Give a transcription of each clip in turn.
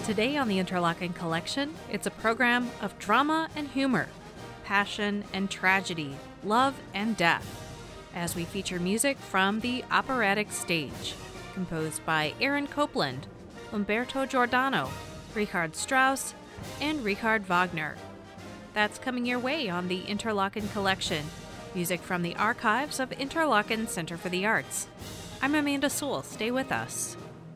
Today on the Interlochen Collection, it's a program of drama and humor, passion and tragedy, love and death, as we feature music from the operatic stage, composed by Aaron Copland, Umberto Giordano, Richard Strauss, and Richard Wagner. That's coming your way on the Interlochen Collection, music from the archives of Interlochen Center for the Arts. I'm Amanda Sewell. Stay with us.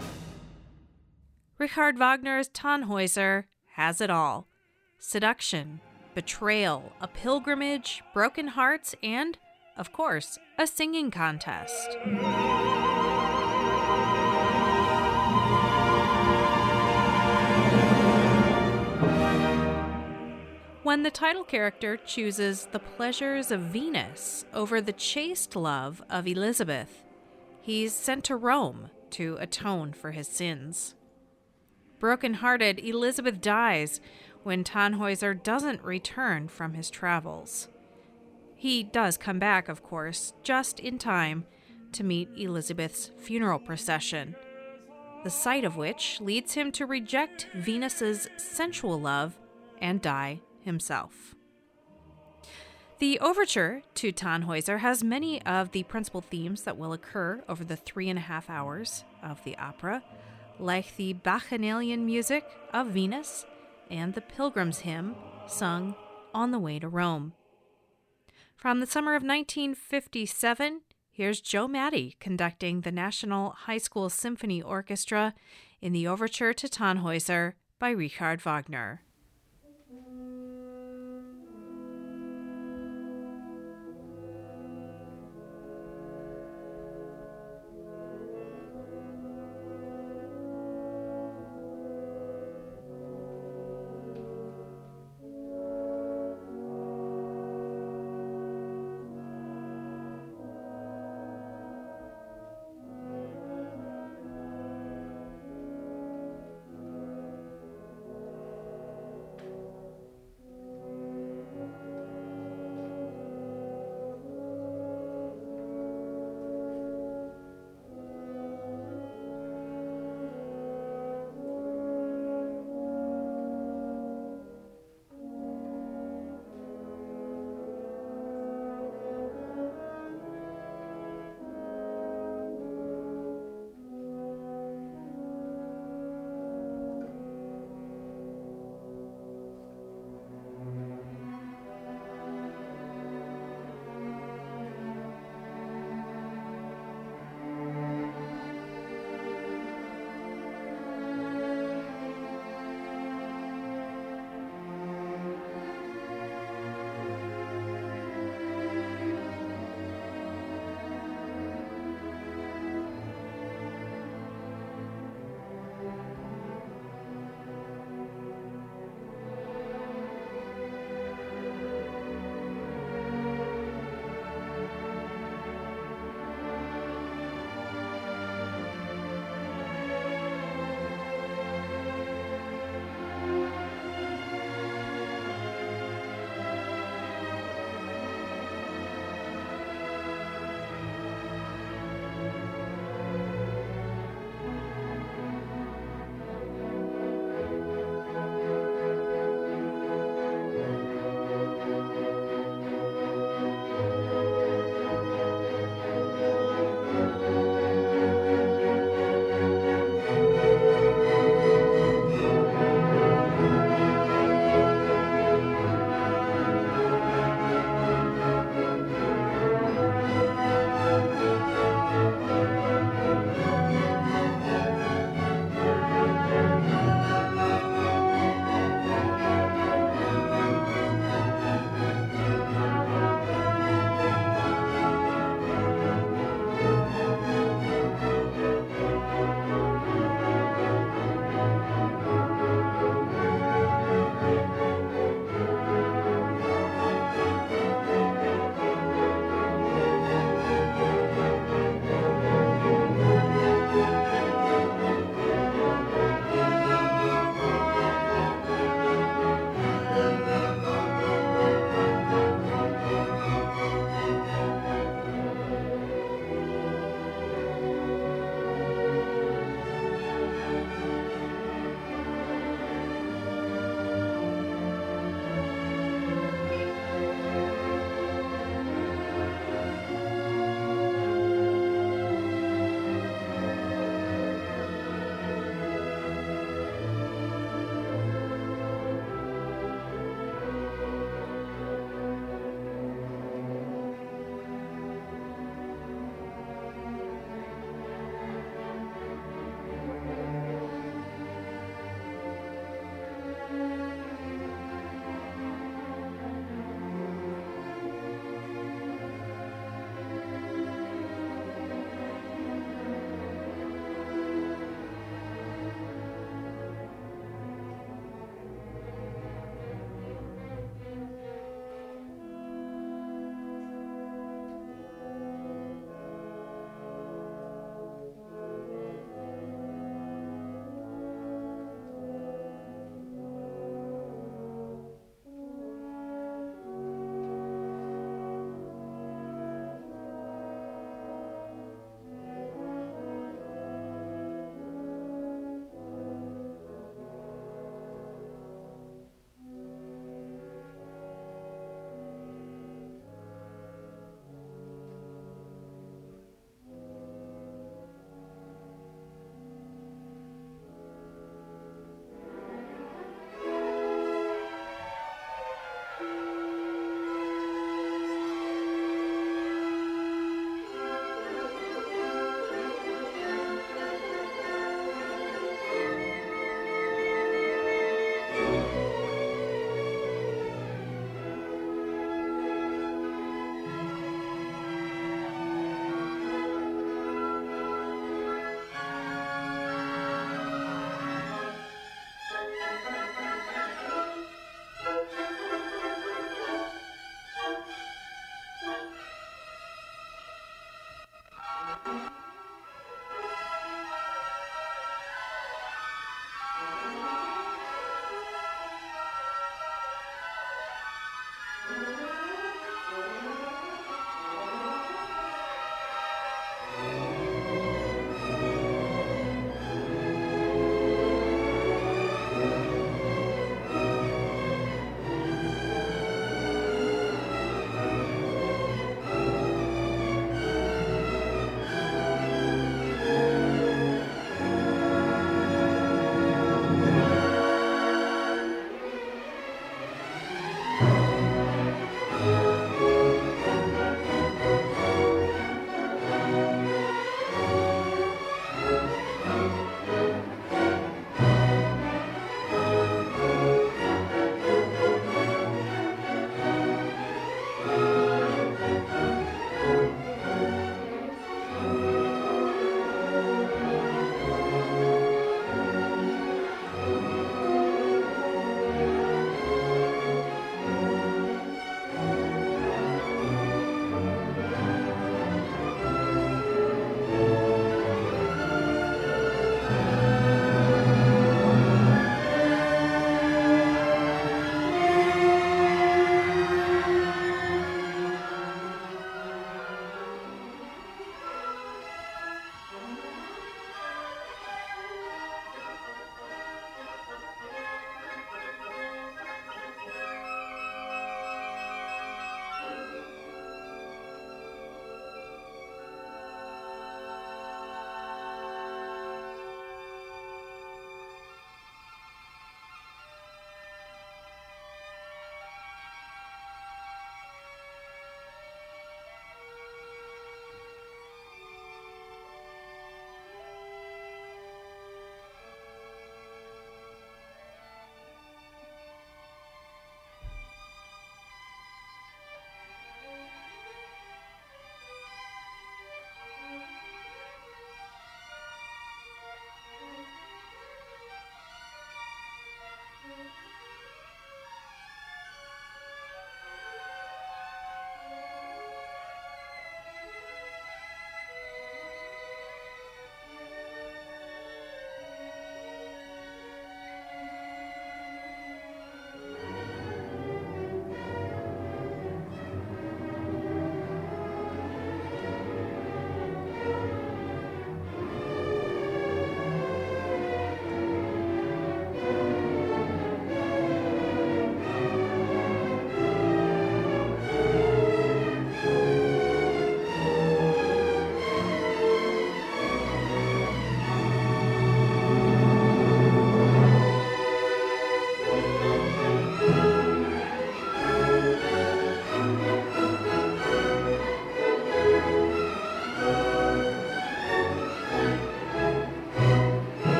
Richard Wagner's Tannhäuser has it all. Seduction, betrayal, a pilgrimage, broken hearts, and, of course, a singing contest. When the title character chooses the pleasures of Venus over the chaste love of Elizabeth, he's sent to Rome to atone for his sins. Broken-hearted, Elizabeth dies when Tannhäuser doesn't return from his travels. He does come back, of course, just in time to meet Elizabeth's funeral procession, the sight of which leads him to reject Venus's sensual love and die himself. The overture to Tannhäuser has many of the principal themes that will occur over the 3.5 hours of the opera, like the Bacchanalian music of Venus and the Pilgrim's Hymn sung on the way to Rome. From the summer of 1957, here's Joe Matty conducting the National High School Symphony Orchestra in the overture to Tannhäuser by Richard Wagner.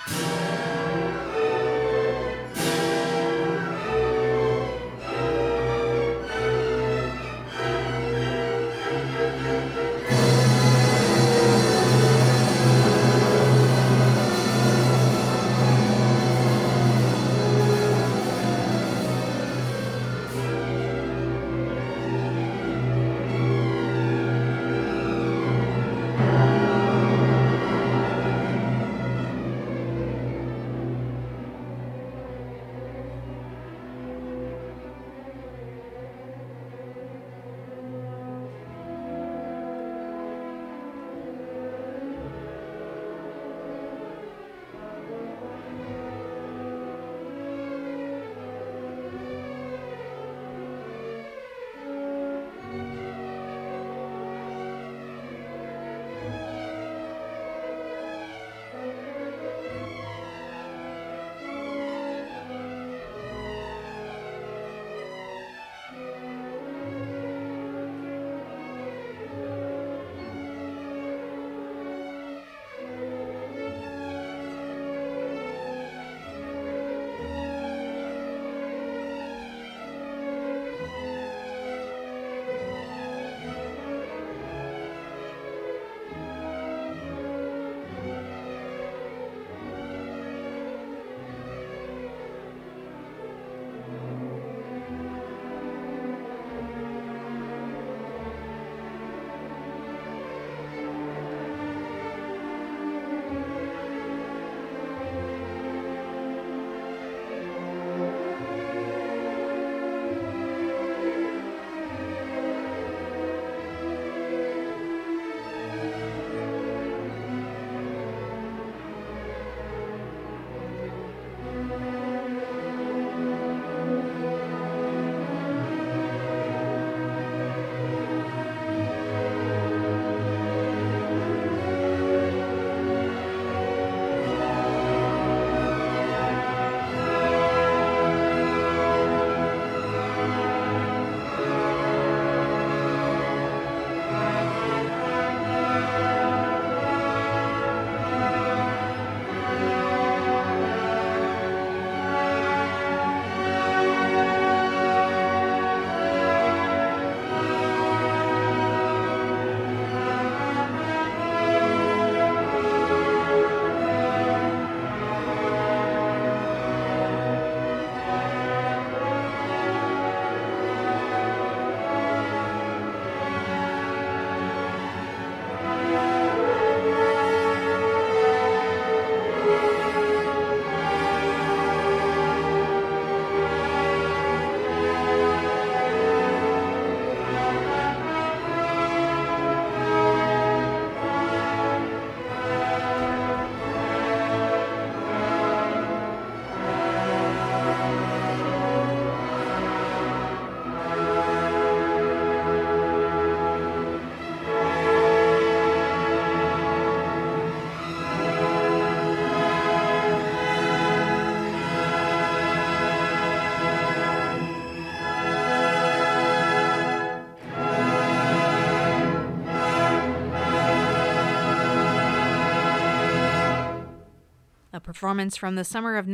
a performance from the summer of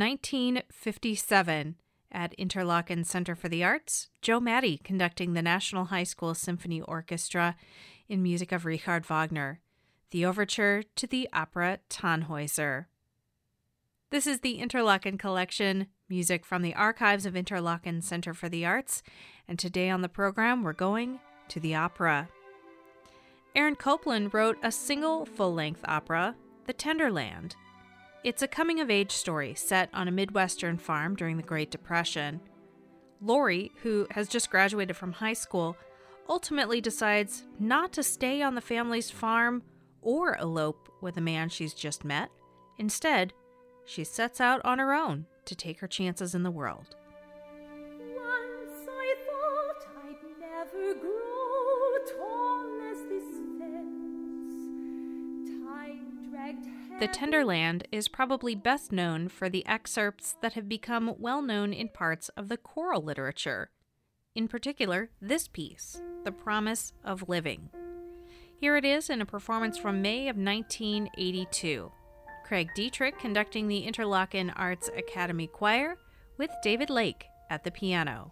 1957 at Interlochen Center for the Arts, Joe Matty conducting the National High School Symphony Orchestra in music of Richard Wagner, the overture to the opera Tannhäuser. This is the Interlochen Collection, music from the archives of Interlochen Center for the Arts, and today on the program we're going to the opera. Aaron Copland wrote a single full-length opera, The Tenderland. It's a coming-of-age story set on a Midwestern farm during the Great Depression. Lori, who has just graduated from high school, ultimately decides not to stay on the family's farm or elope with a man she's just met. Instead, she sets out on her own to take her chances in the world. Once I thought I'd never grow tall as this fence. Time dragged The Tenderland is probably best known for the excerpts that have become well known in parts of the choral literature. In particular, this piece, The Promise of Living. Here it is in a performance from May of 1982. Craig Dietrich conducting the Interlochen Arts Academy Choir with David Lake at the piano.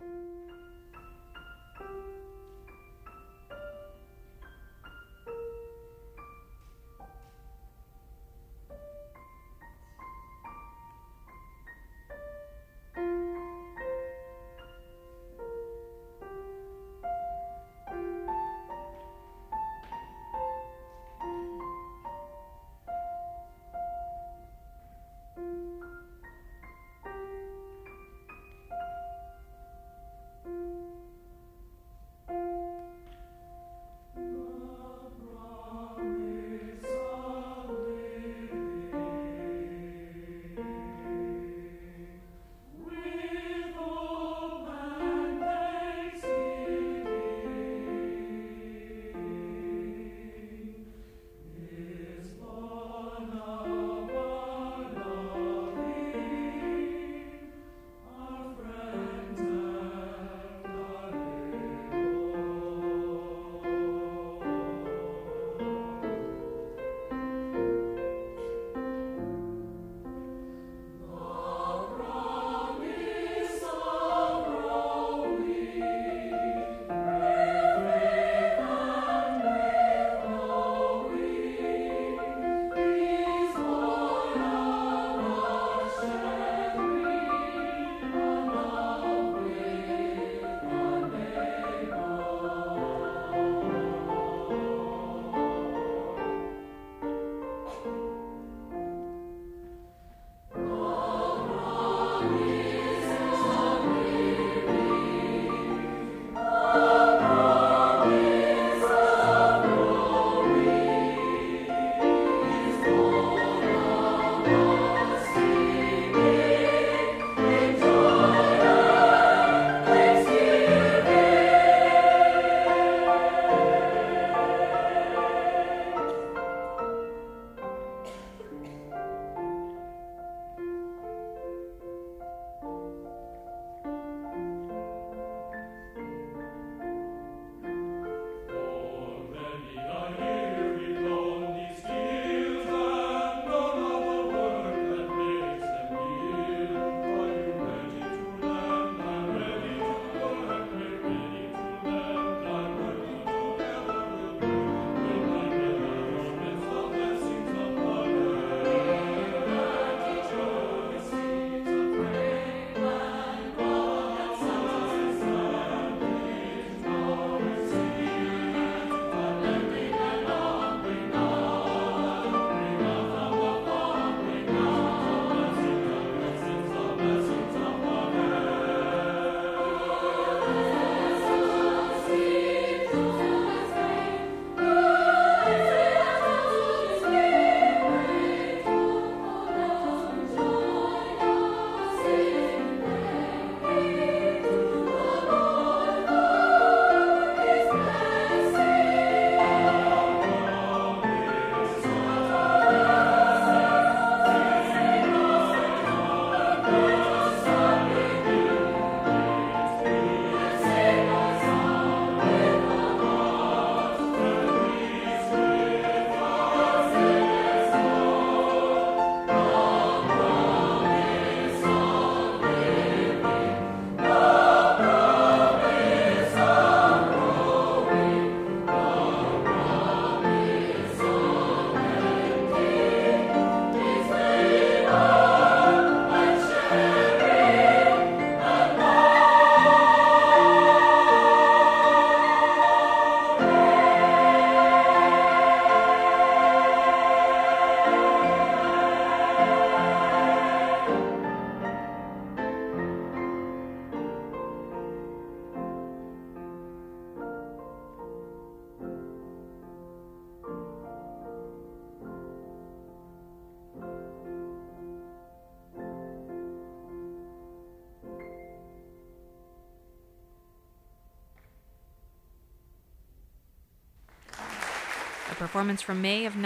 a performance from May of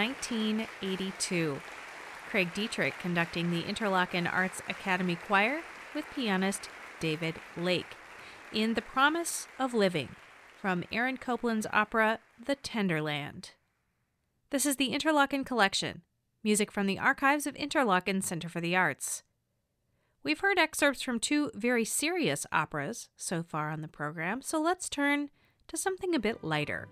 1982. Craig Dietrich conducting the Interlochen Arts Academy Choir with pianist David Lake in The Promise of Living from Aaron Copland's opera The Tenderland. This is the Interlochen Collection, music from the archives of Interlaken Center for the Arts. We've heard excerpts from 2 very serious operas so far on the program, so let's turn to something a bit lighter.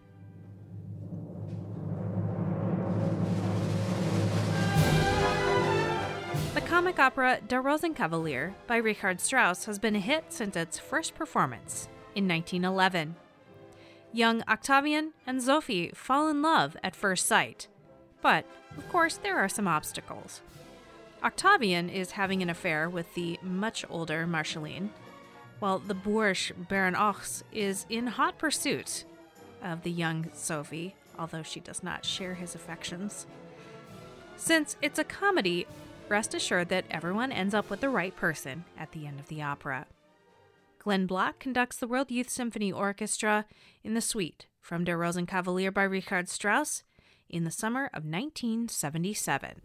The comic opera Der Rosenkavalier by Richard Strauss has been a hit since its first performance in 1911. Young Octavian and Sophie fall in love at first sight, but, of course, there are some obstacles. Octavian is having an affair with the much older Marceline, while the boorish Baron Ochs is in hot pursuit of the young Sophie, although she does not share his affections. Since it's a comedy, rest assured that everyone ends up with the right person at the end of the opera. Glenn Block conducts the World Youth Symphony Orchestra in the suite from Der Rosenkavalier by Richard Strauss in the summer of 1977.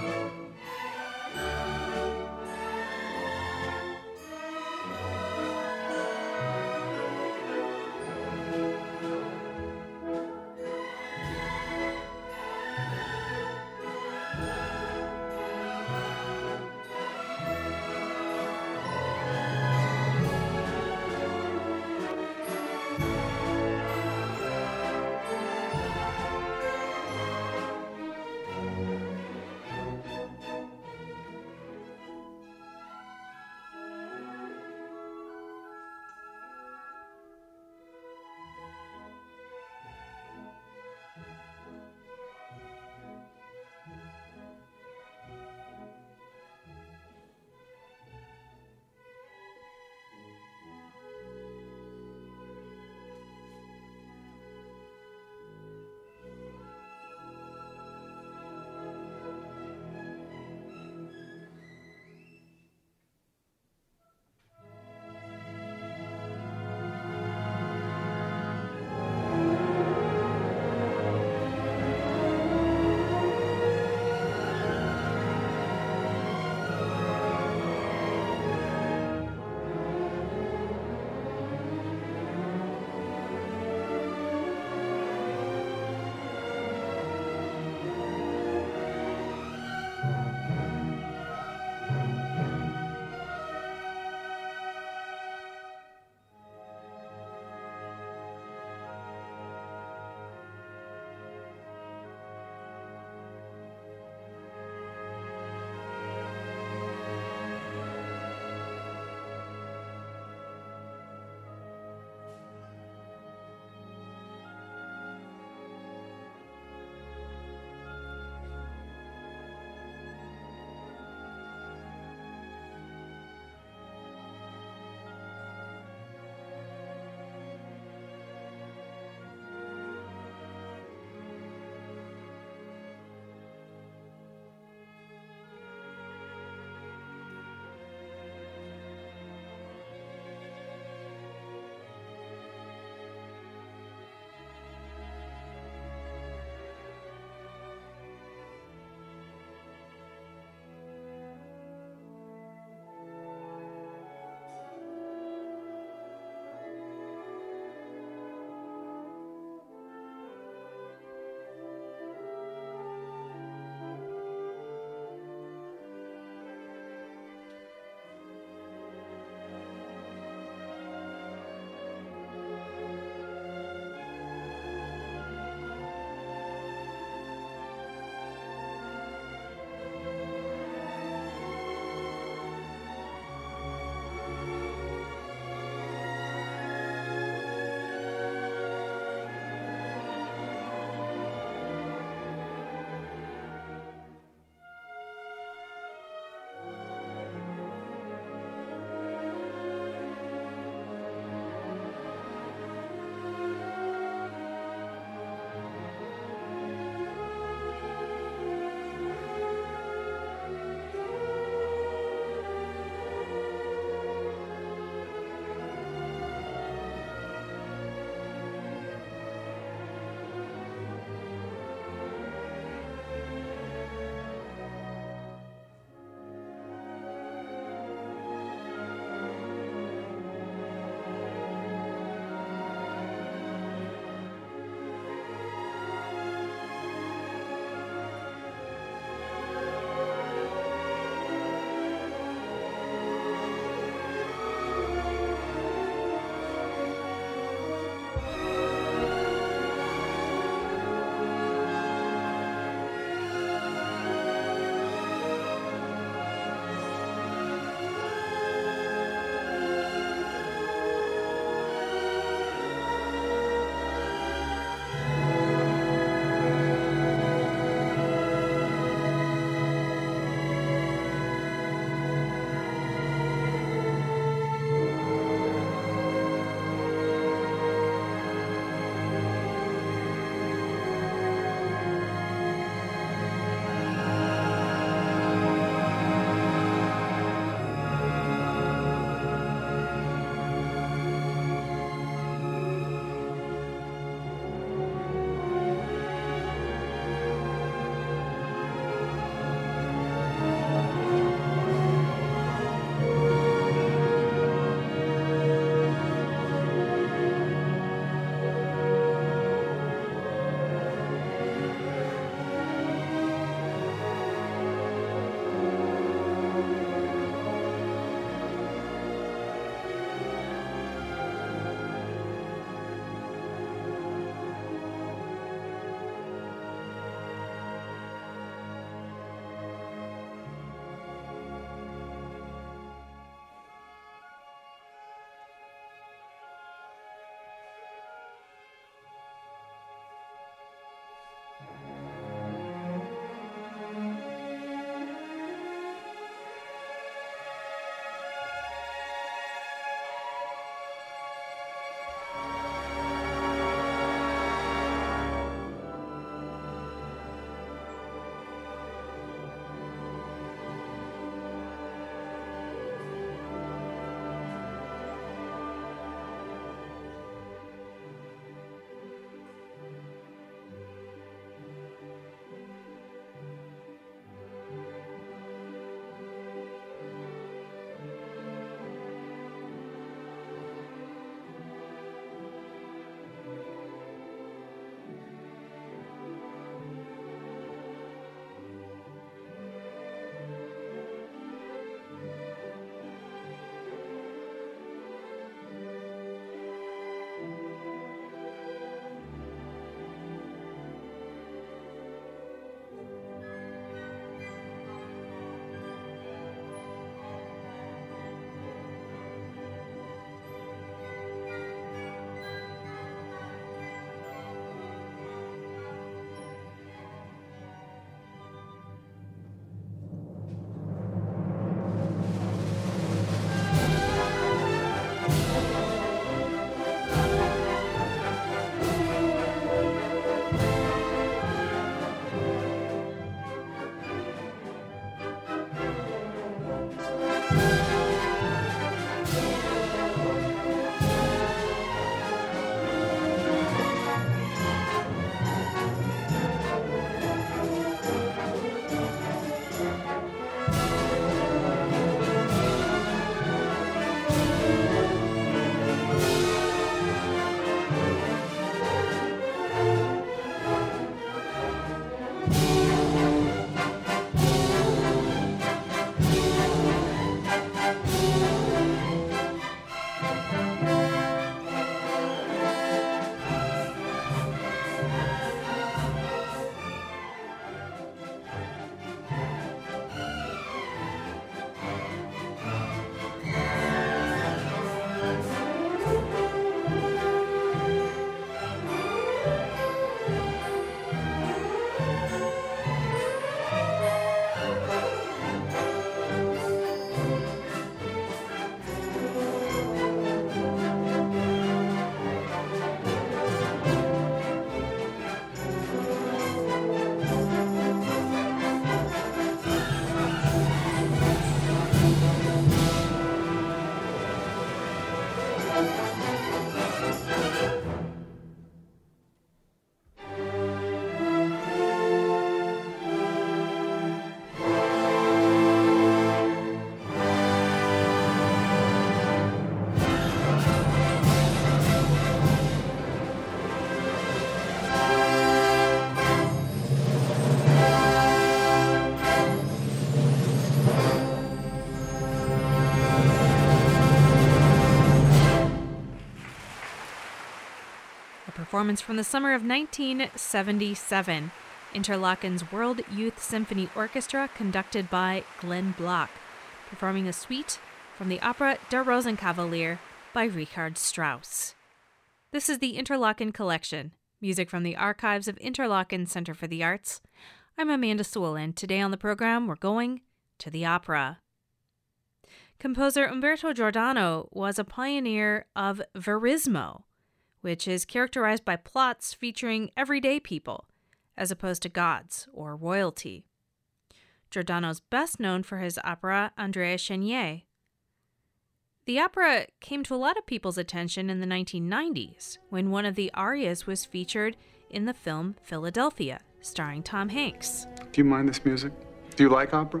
performance from the summer of 1977. Interlaken's World Youth Symphony Orchestra, conducted by Glenn Block, performing a suite from the opera Der Rosenkavalier by Richard Strauss. This is the Interlaken Collection, music from the archives of Interlaken Center for the Arts. I'm Amanda Sewell, and today on the program we're going to the opera. Composer Umberto Giordano was a pioneer of verismo, which is characterized by plots featuring everyday people, as opposed to gods or royalty. Giordano's best known for his opera Andrea Chenier. The opera came to a lot of people's attention in the 1990s when one of the arias was featured in the film Philadelphia, starring Tom Hanks. Do you mind this music? Do you like opera?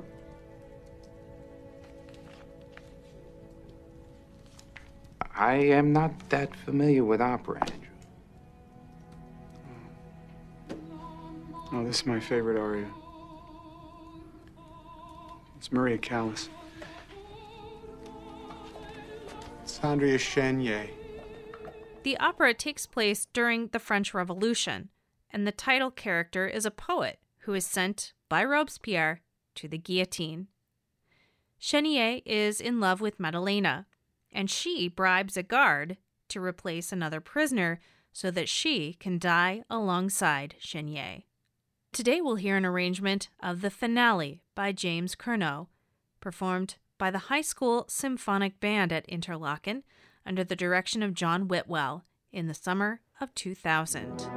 I am not that familiar with opera, Andrew. Oh, this is my favorite aria. It's Maria Callas. It's Andrea Chenier. The opera takes place during the French Revolution, and the title character is a poet who is sent by Robespierre to the guillotine. Chenier is in love with Madalena, and she bribes a guard to replace another prisoner so that she can die alongside Chenier. Today we'll hear an arrangement of the finale by James Curnow, performed by the High School Symphonic Band at Interlaken under the direction of John Whitwell in the summer of 2000.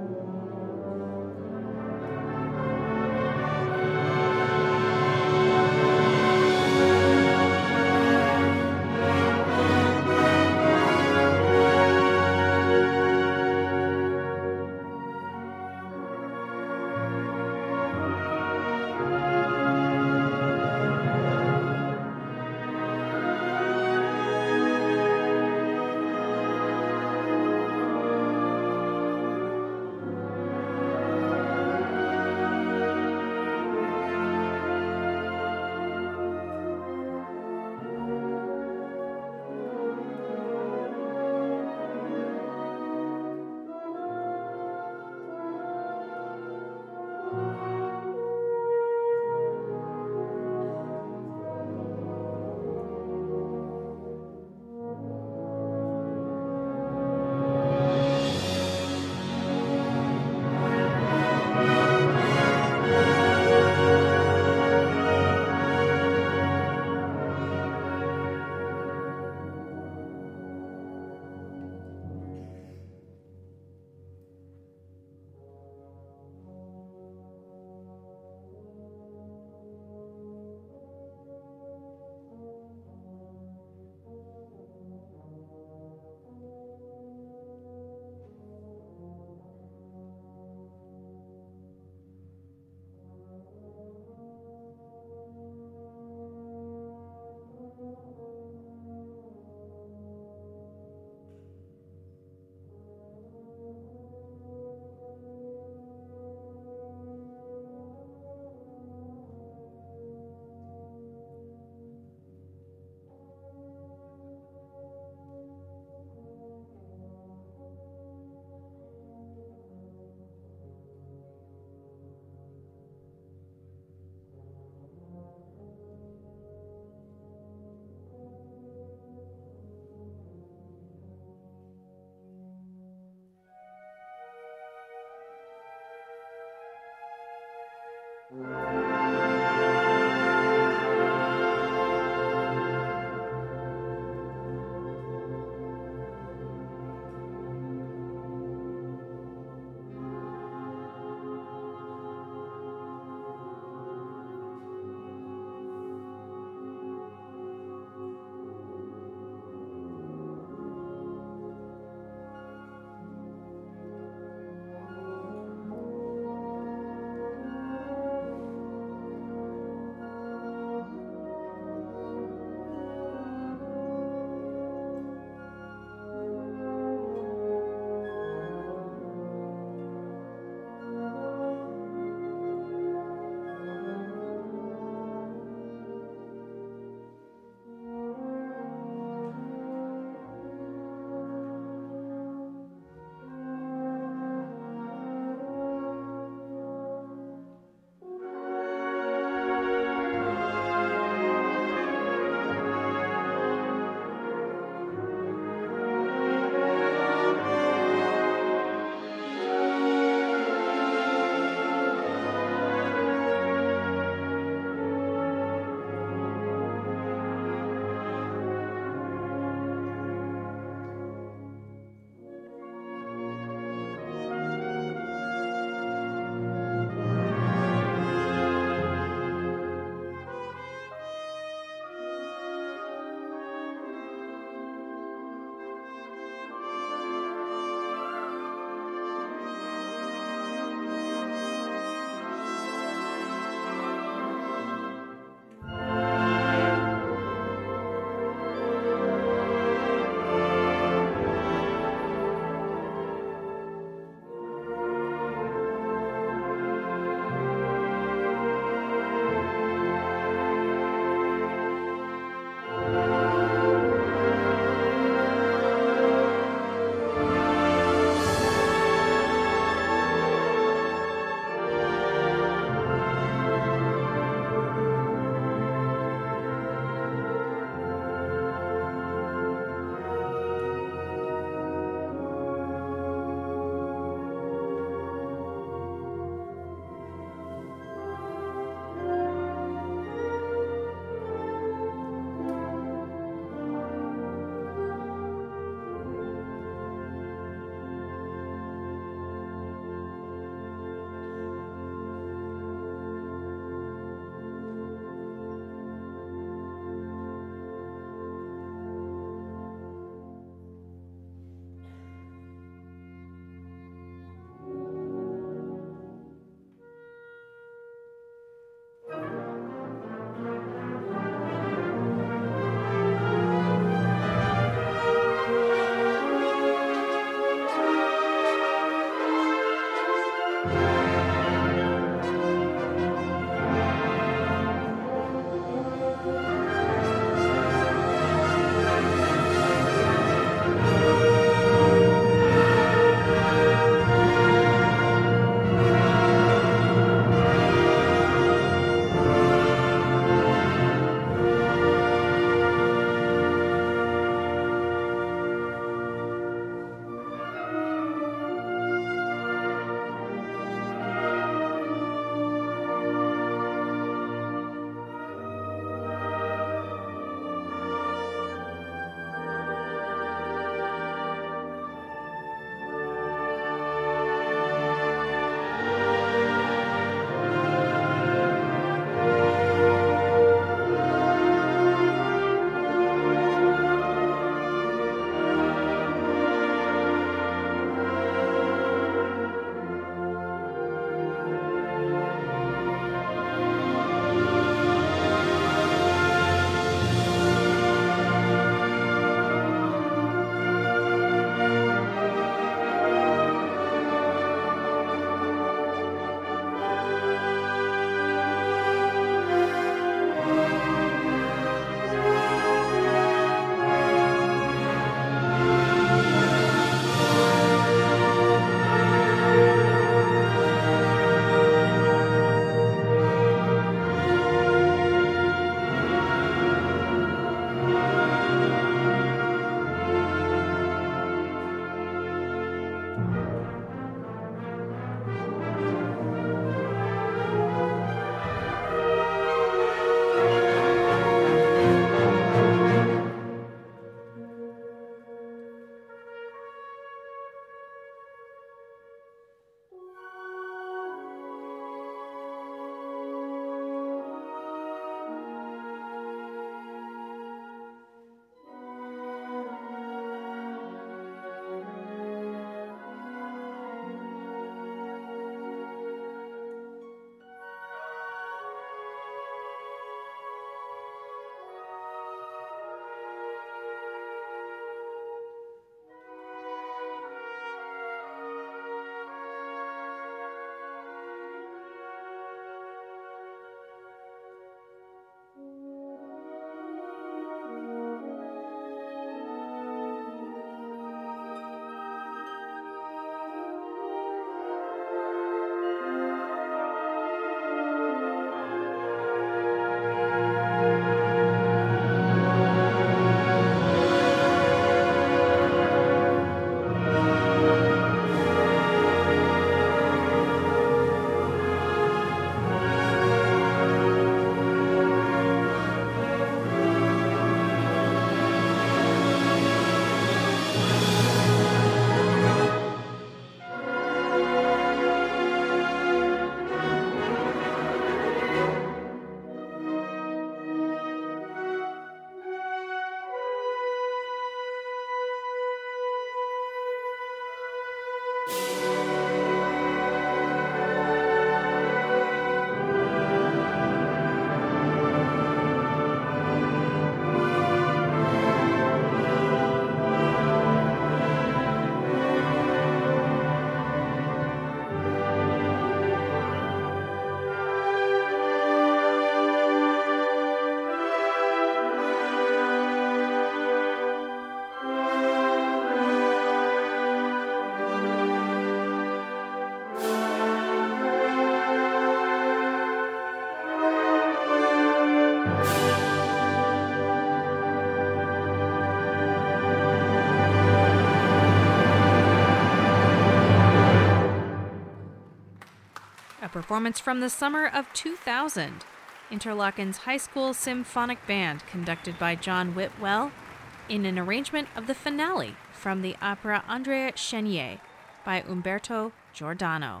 performance from the summer of 2000, Interlochen's High School Symphonic Band, conducted by John Whitwell, in an arrangement of the finale from the opera Andrea Chenier by Umberto Giordano.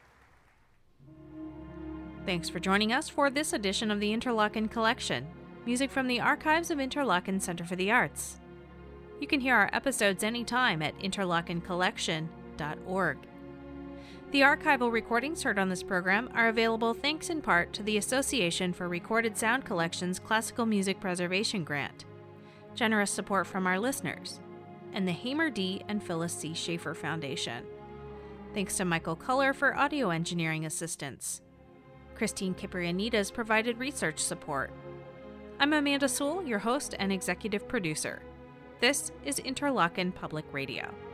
Thanks for joining us for this edition of the Interlochen Collection, music from the archives of Interlochen Center for the Arts. You can hear our episodes anytime at interlochencollection.org. The archival recordings heard on this program are available thanks in part to the Association for Recorded Sound Collections Classical Music Preservation Grant, generous support from our listeners, and the Hamer D. and Phyllis C. Schaefer Foundation. Thanks to Michael Culler for audio engineering assistance. Christine Kiprianides provided research support. I'm Amanda Sewell, your host and executive producer. This is Interlochen Public Radio.